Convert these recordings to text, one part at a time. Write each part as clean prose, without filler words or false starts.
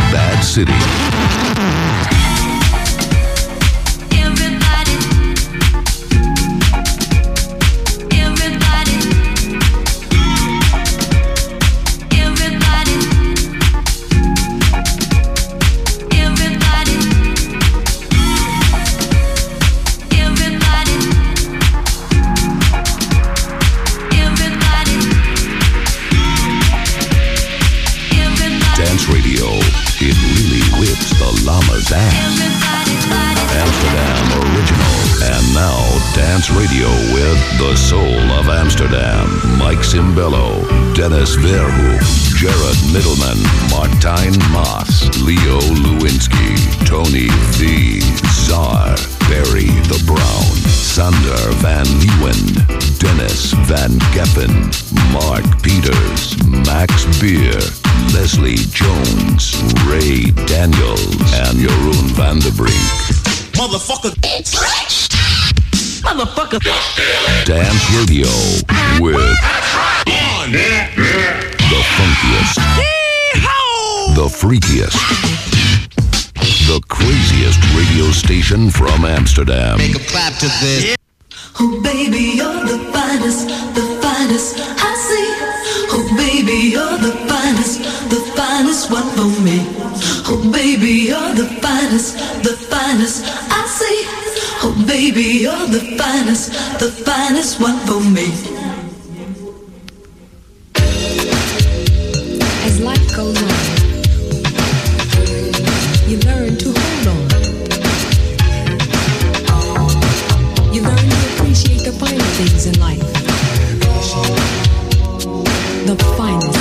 Bad City. It really whips the llama's ass. Amsterdam original. And now Dance Radio with the soul of Amsterdam. Mike Cimbello, Dennis Verhoek, Jared Middleman, Martijn Maas, Leo Lewinsky, Tony V, Czar, Barry the Brown, Sander Van Nieuwen, Dennis Van Geffen, Mark Peters, Max Beer, Leslie Jones, Ray Daniels, and Jeroen van der Brink. Motherfucker. Motherfucker. Dance Radio with the funkiest, the freakiest, the craziest radio station from Amsterdam. Make a clap to this. Oh baby, you're the finest I see. Oh baby, you're the finest one for me. Oh baby, you're the finest I see. Oh baby, you're the finest one for me. As life goes on, you learn to hold on. You learn to appreciate the finer things in life. The finest.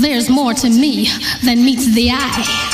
there's more to me than meets the eye.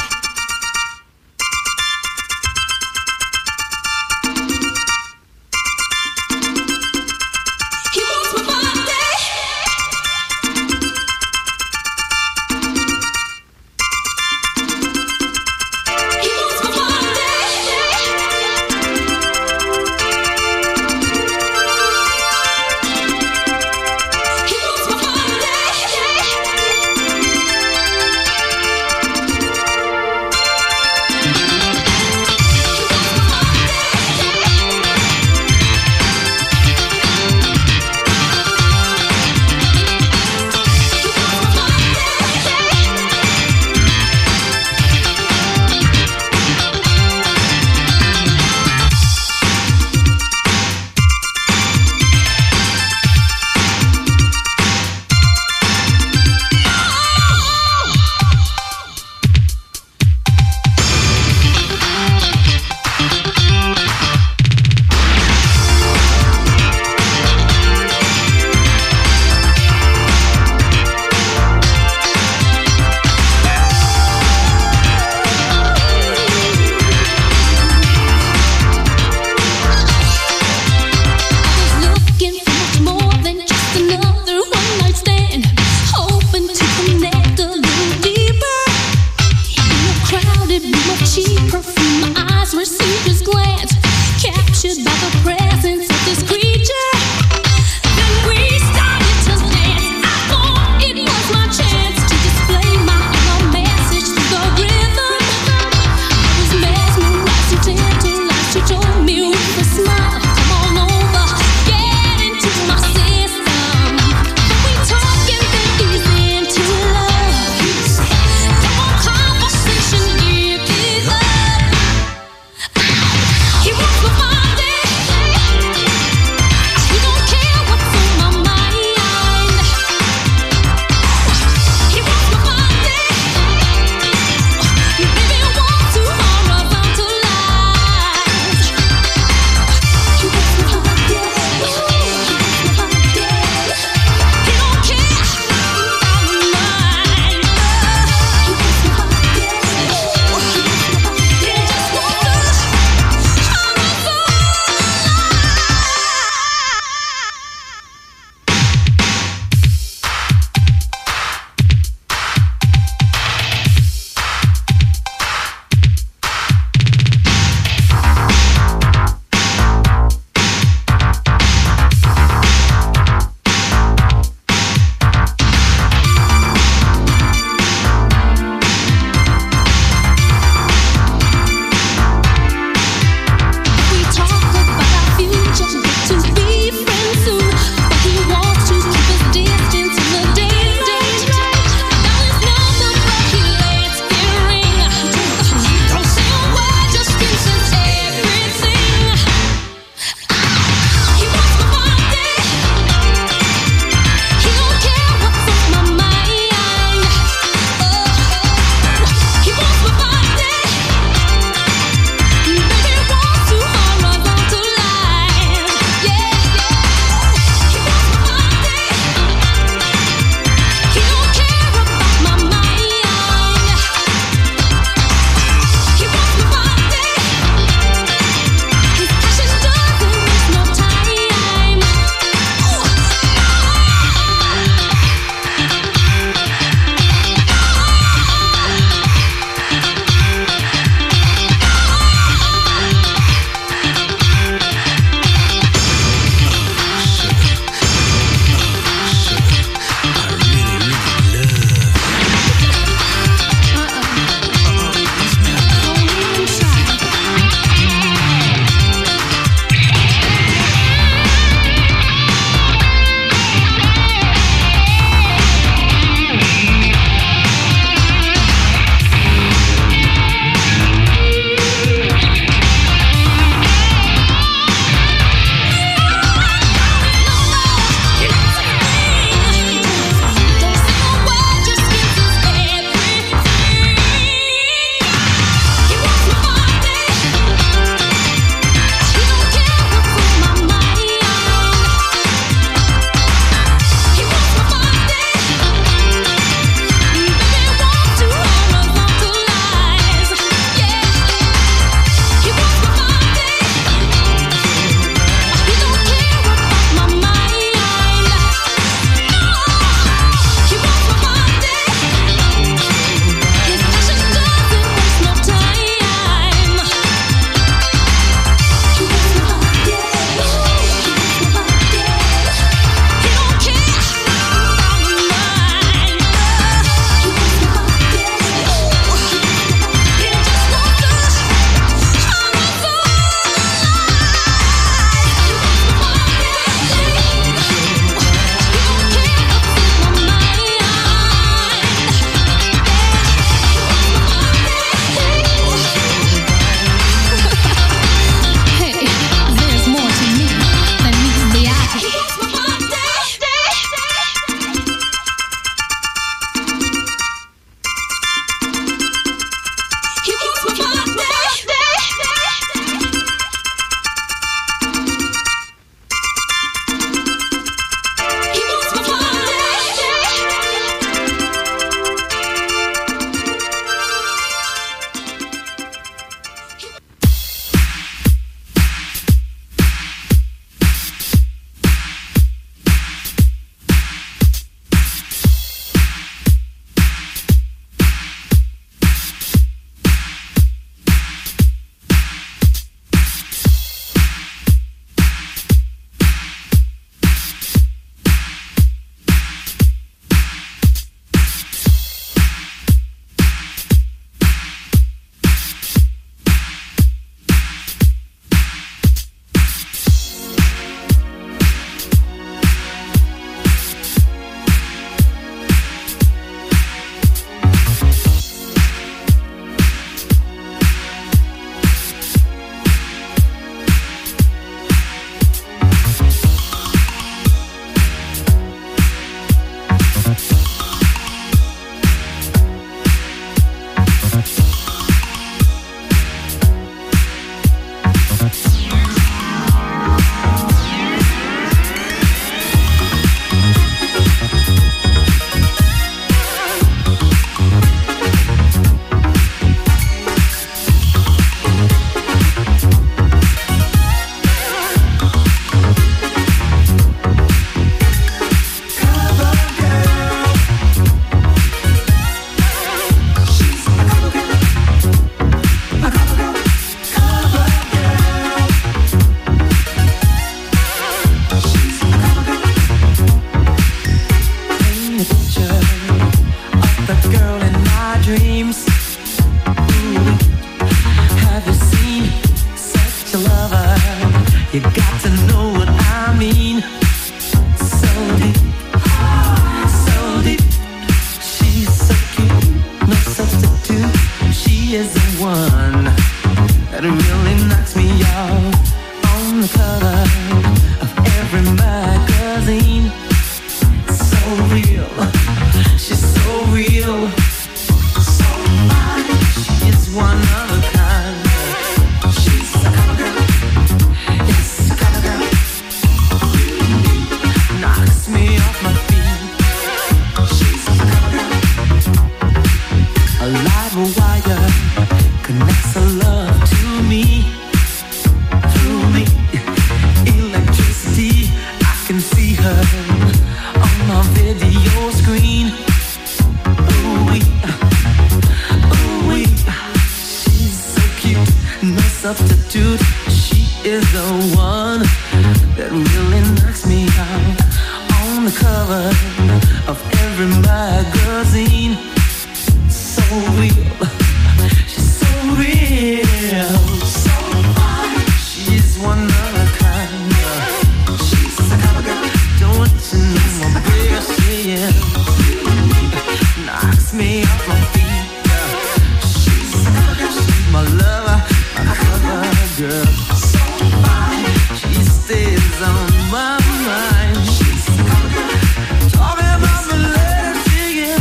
the cover of every magazine. So real, she's so real, so fine. She's one of a kind. She's the cover girl. Don't you know my biggest fear knocks me off my feet. She's the cover girl. She's my lover, my cover girl. So fine, she stays on my mind. She's the cover girl. Talking about my letters to you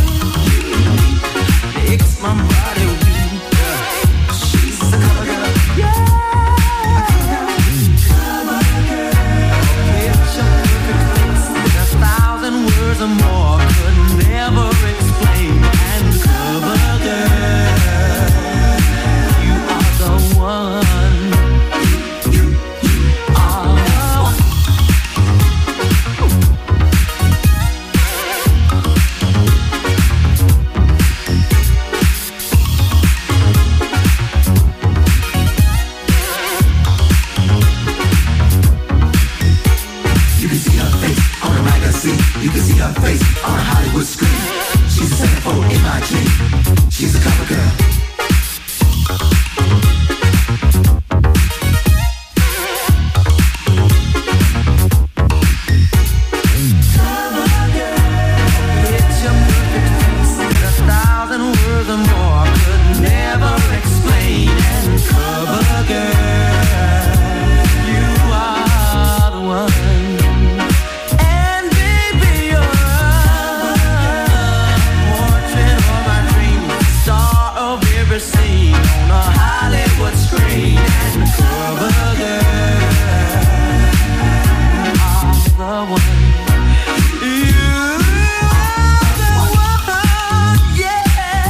makes my body weak. She's the cover girl. Yeah. Words or more could never explain. And cover girl, you are the one. You are the one. You can see her face on a magazine. You can see her face on a Hollywood screen. She's a centerfold in my dream. She's a cover girl. Cover girl. Picture perfect face that 1,000 words or more could never explain. And cover girl, you are the one. Scene on a Hollywood screen. And cover girl, I'm the one. You are the one, yeah.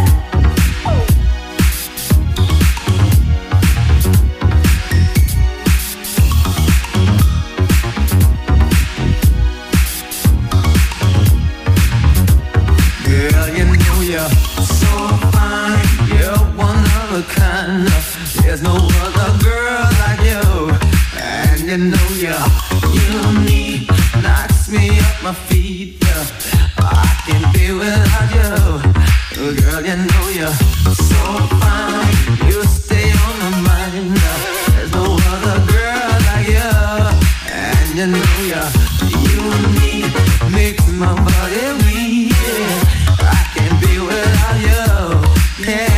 Girl, you know you're so fine. You're one of a kind. There's no other girl like you. And you know you're unique. Knocks me off my feet. I can't be without you. Girl, you know you're so fine. You stay on my mind. There's no other girl like you. And you know you're unique. Makes my body weak. I can't be without you. Yeah.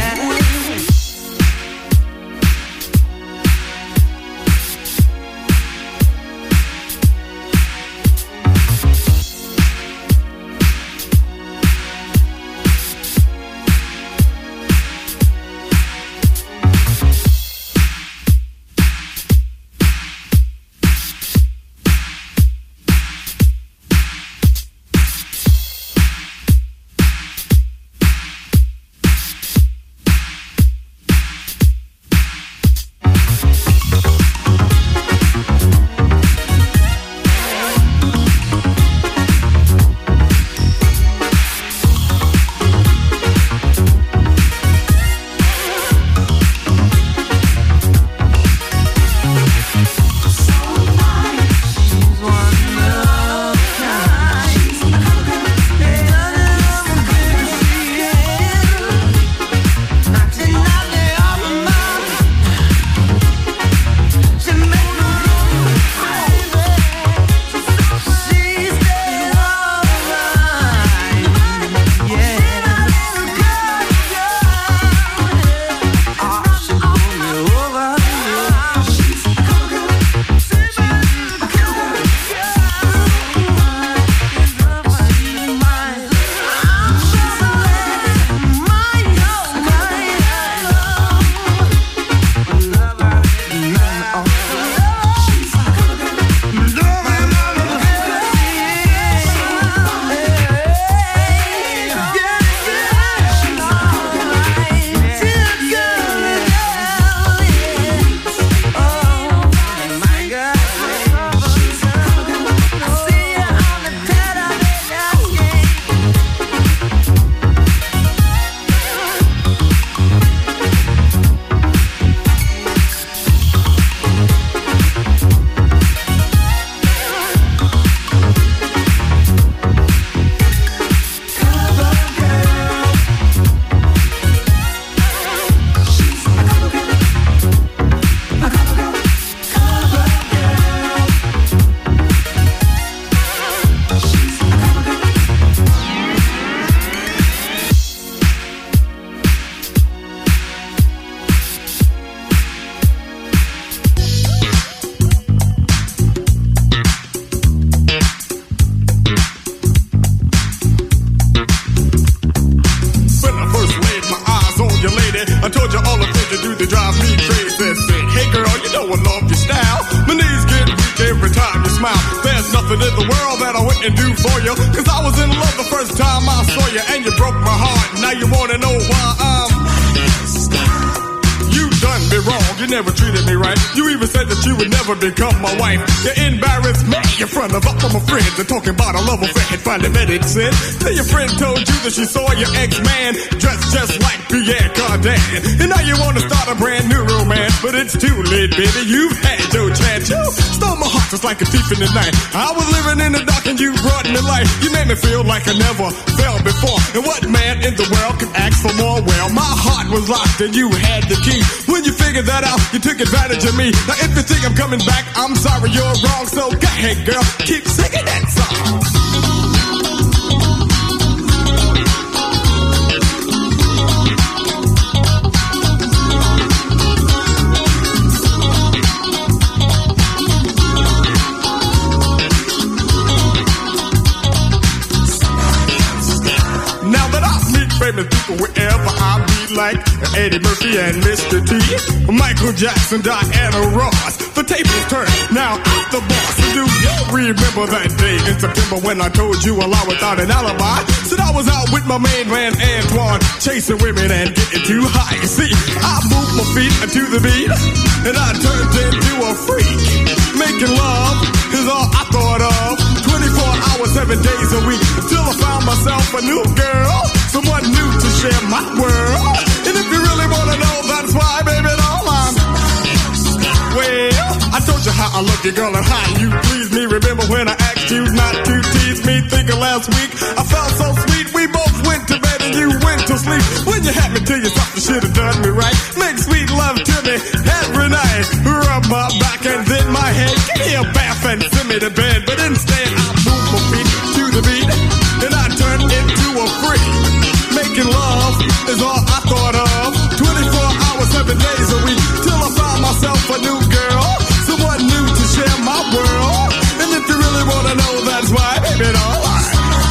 the world that I wouldn't do for you. Cause I was in love the first time I saw you, and you broke my heart. Now you wanna know why I'm... You done me wrong, you never treated me right. You even said that you would never become my wife. You embarrassed me in front of all my friends. They're talking about a love affair and finally made it sin. Till your friend told you that she saw your ex-man dressed just like Pierre Cardin. And now you wanna start a brand new romance, but it's too late, baby, you've had your chance. You stole my heart just like a thief in the night. I was living in the dark and you brought me light. You made me feel like I never felt before. And what man in the world could ask for more? Well, my heart was locked and you had the key. When you figured that out, you took advantage of me. Now if you think I'm coming back, I'm sorry, you're wrong. So go ahead, girl, keep singing that song. Famous people wherever I be, like Eddie Murphy and Mr. T, Michael Jackson, Diana Ross. The tables turn, now I'm the boss. So do you remember that day in September when I told you a lie without an alibi? Said I was out with my main man Antoine, chasing women and getting too high. You see, I moved my feet to the beat, and I turned into a freak. Making love is all I thought of. 24 hours, 7 days a week, until I found myself a new girl. Someone new to share my world. And if you really wanna know, that's why, baby, all I'm... Well, I told you how I love you, girl, and how you please me. Remember when I asked you not to tease me? Thinking last week I felt so sweet. We both went to bed and you went to sleep. When you had me tell you something, should've done me right. Make sweet love to me every night. Rub my back and then my head. Give me a bath and send me to bed. But instead I move my feet to the beat, and I turn into a freak. Making love is all I thought of. 24 hours, 7 days a week, till I found myself a new girl, someone new to share my world. And if you really wanna know, that's why, baby, all right.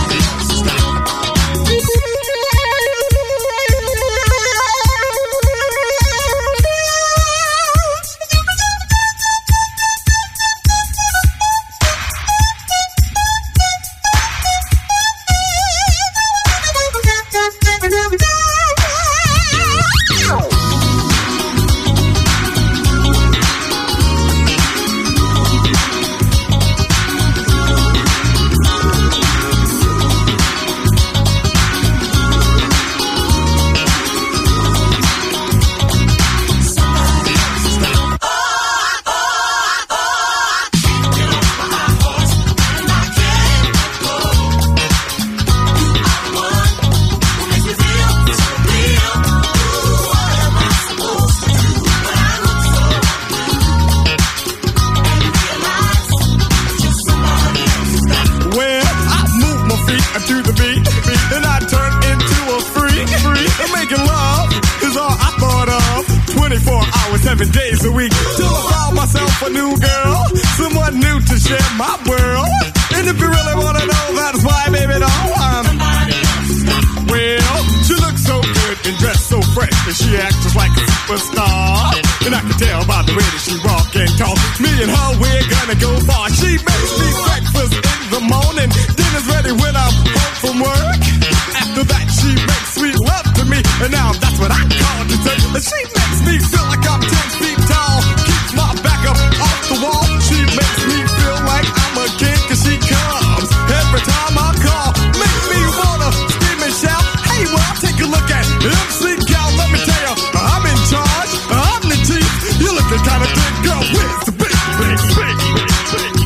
She acts just like a superstar, and I can tell by the way that she walk and talk. Me and her, we're gonna go far. She makes me breakfast in the morning, dinner's ready when I'm home from work. After that, she makes sweet love to me, and now that's what I call dessert. And she makes me feel like I'm 10 feet tall, keeps my back up off the wall. She makes me feel like I'm a king, cause she comes every time I call. Make me wanna scream and shout, hey, well, take a look at MC Gal, let me tell you, I'm in charge, I'm the chief. You're looking kinda thick, girl, where's the big?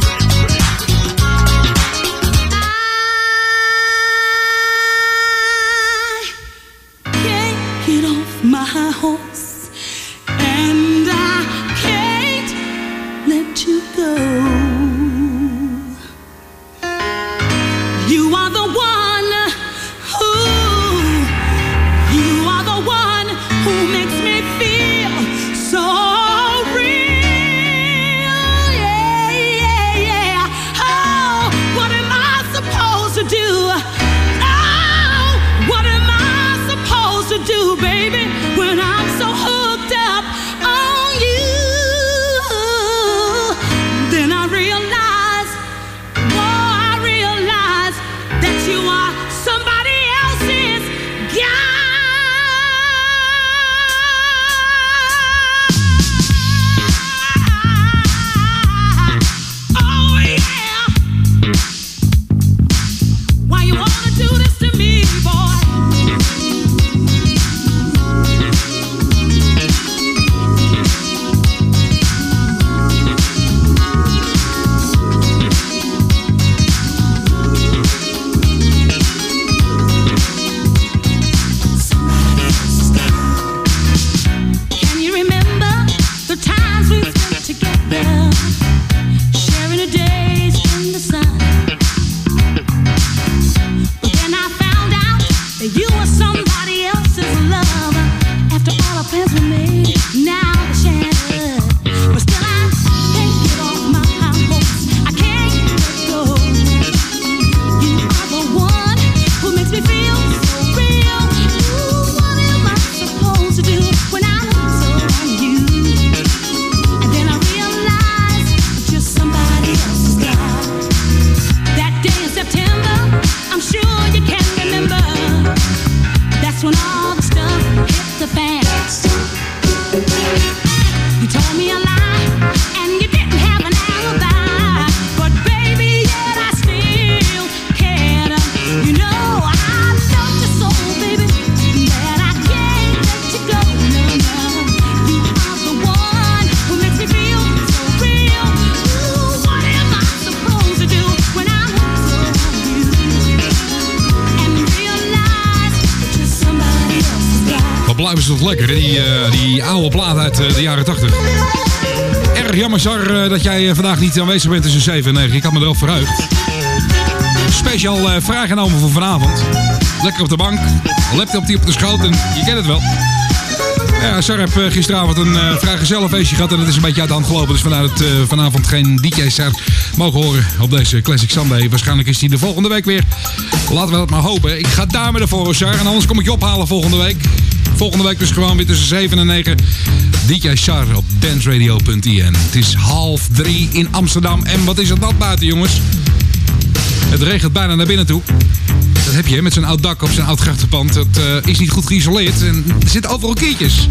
is toch lekker, hè? Die oude plaat uit de jaren 80. Erg jammer, Sar, dat jij vandaag niet aanwezig bent tussen 7 en 9. Ik had me er al verheugd. Speciaal vrijgenomen voor vanavond. Lekker op de bank, laptop die op de schoot en je kent het wel. Ja, Sar heb gisteravond een vrij gezellig feestje gehad en het is een beetje uit de hand gelopen. Dus vandaar dat vanavond geen DJ Sar mogen horen op deze Classic Sunday. Waarschijnlijk is hij de volgende week weer. Laten we dat maar hopen. Ik ga duimen ervoor, Sar. En anders kom ik je ophalen volgende week. Volgende week dus gewoon weer tussen 7 en 9. DJ Sar op danceradio.in. Het is 2:30 in Amsterdam. En wat is het nat buiten, jongens? Het regent bijna naar binnen toe. Dat heb je met zo'n oud dak op zo'n oud grachtenpand. Dat is niet goed geïsoleerd en er zitten overal kiertjes.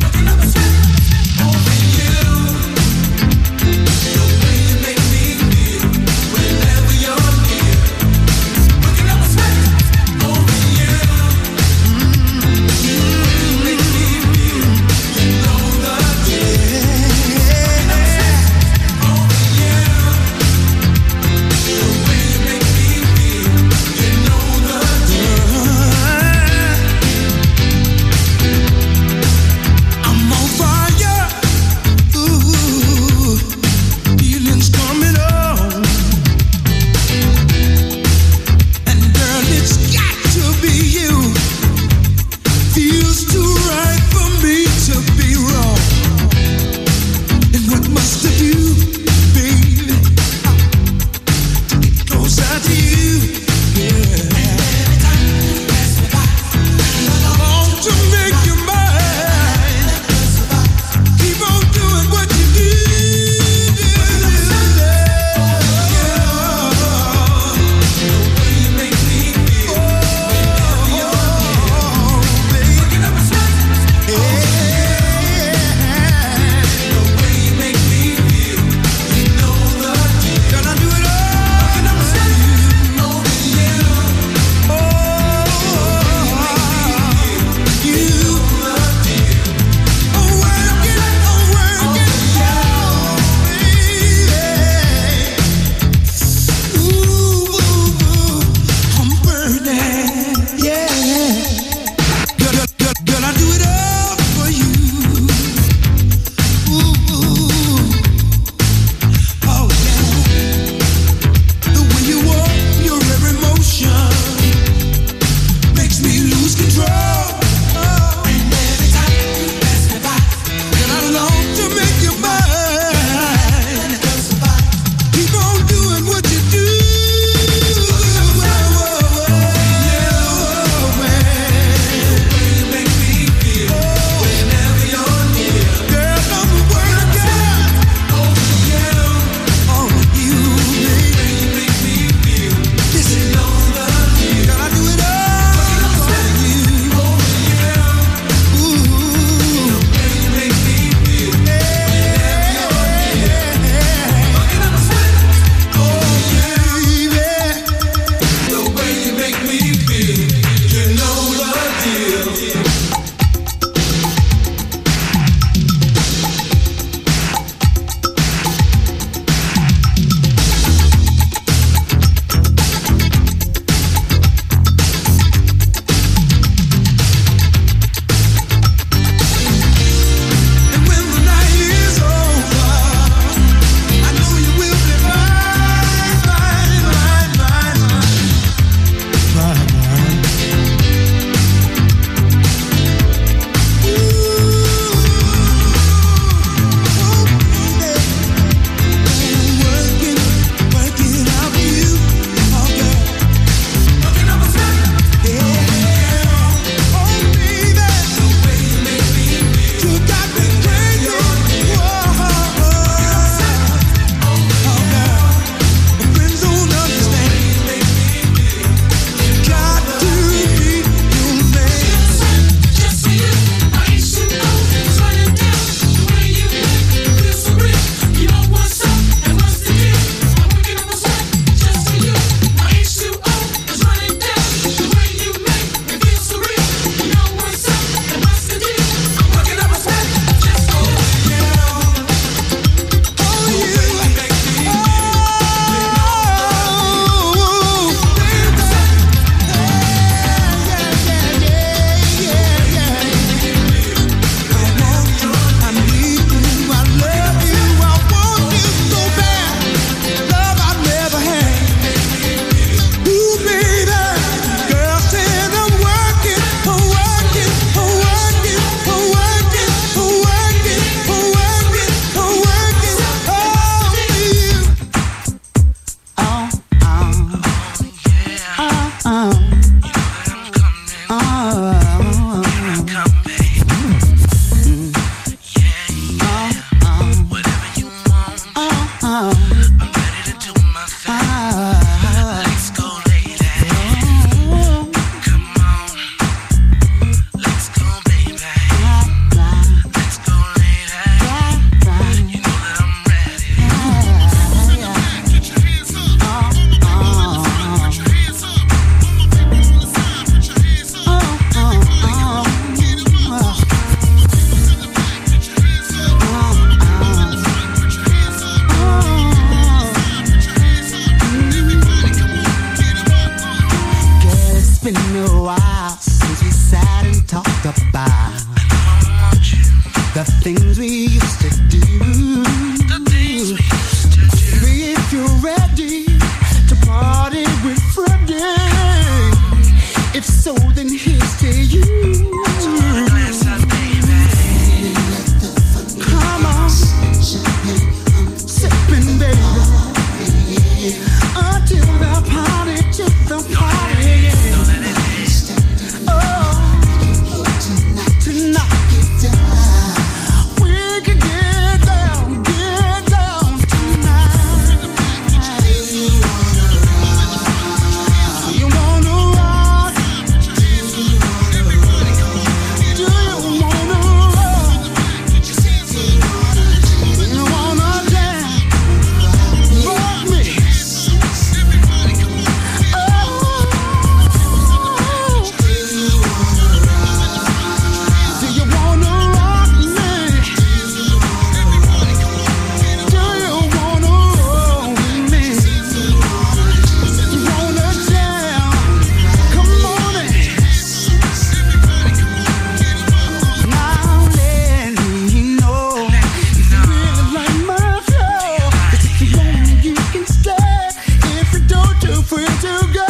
too free to go.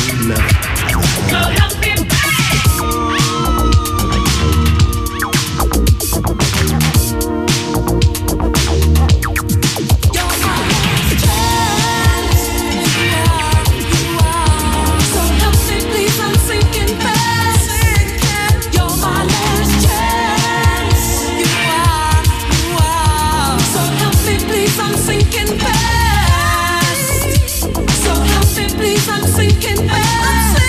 I'm sinking fast.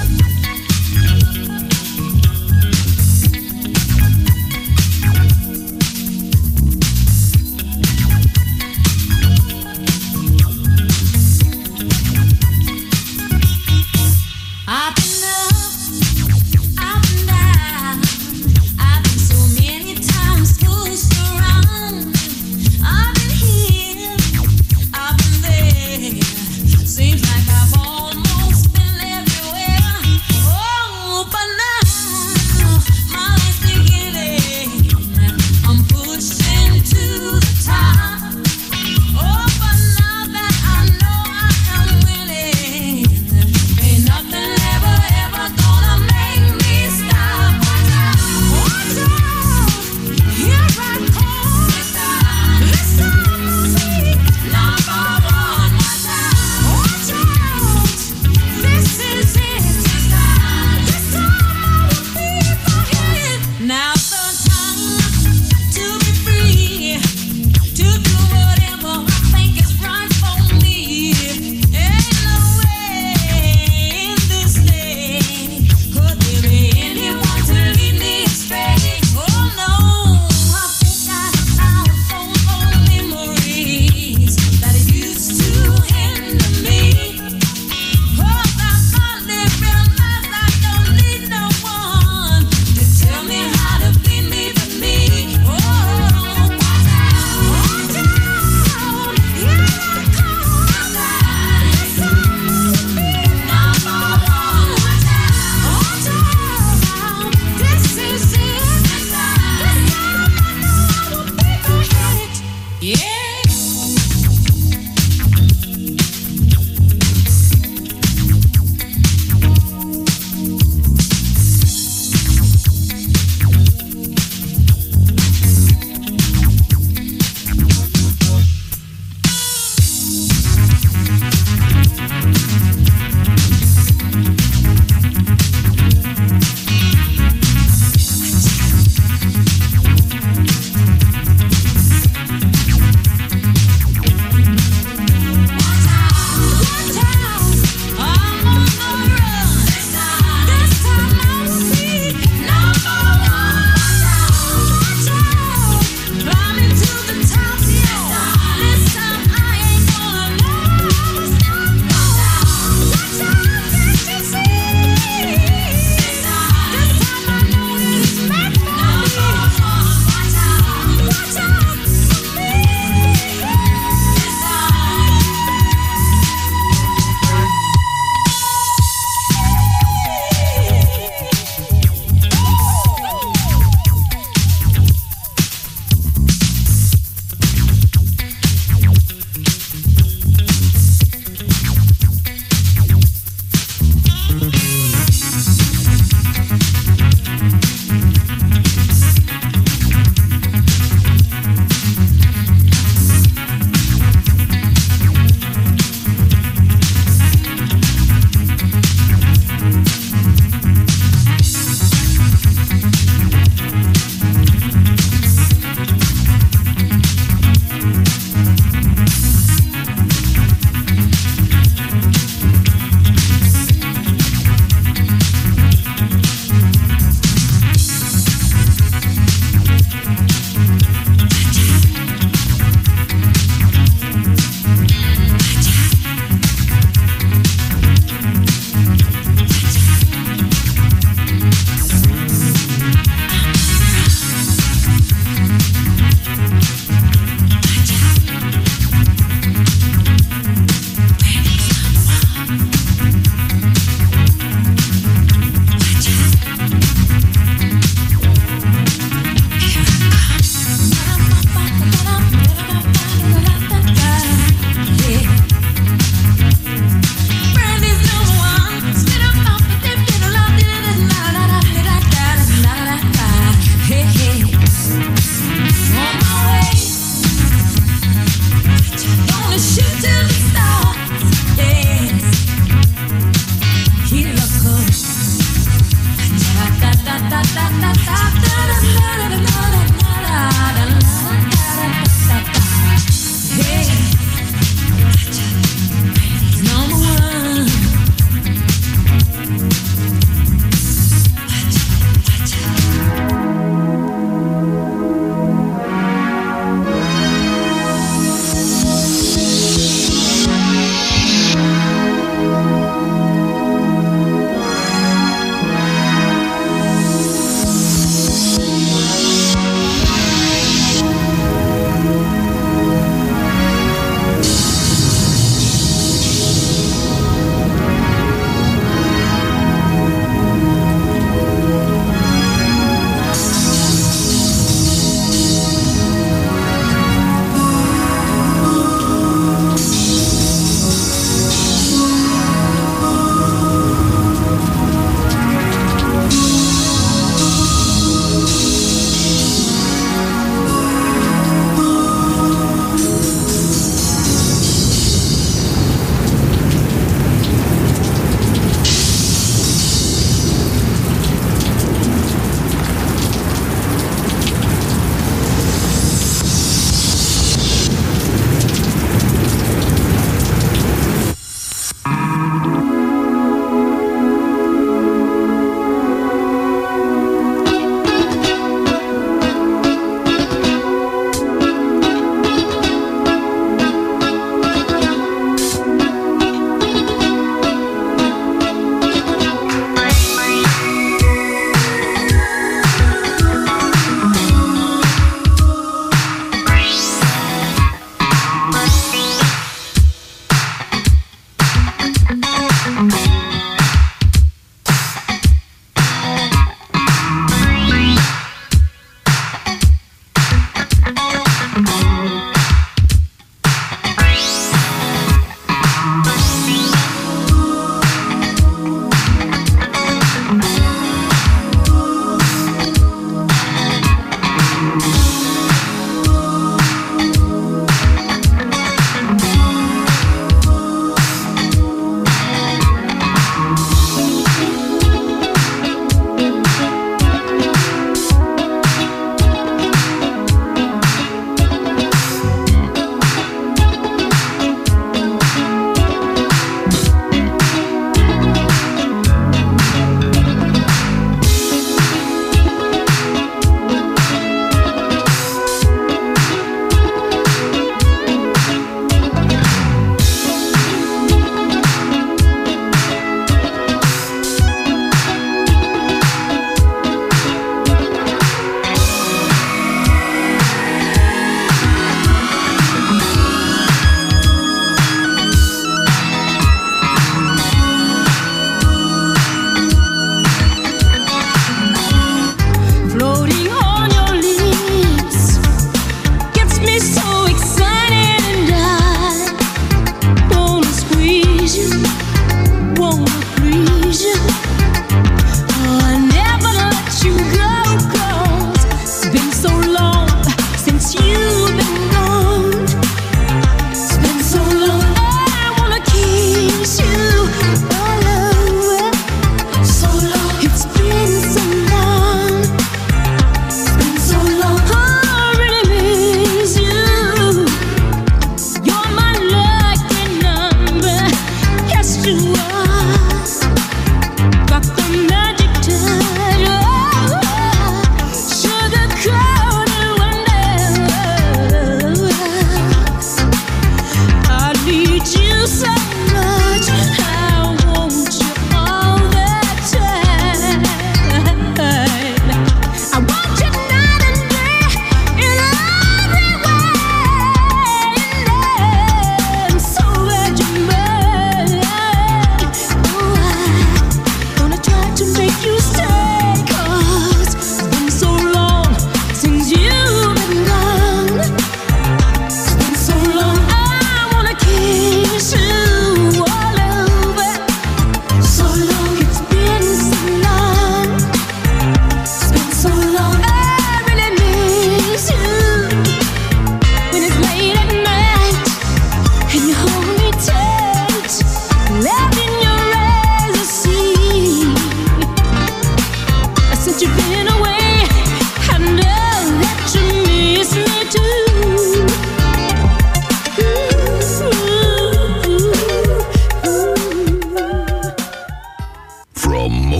the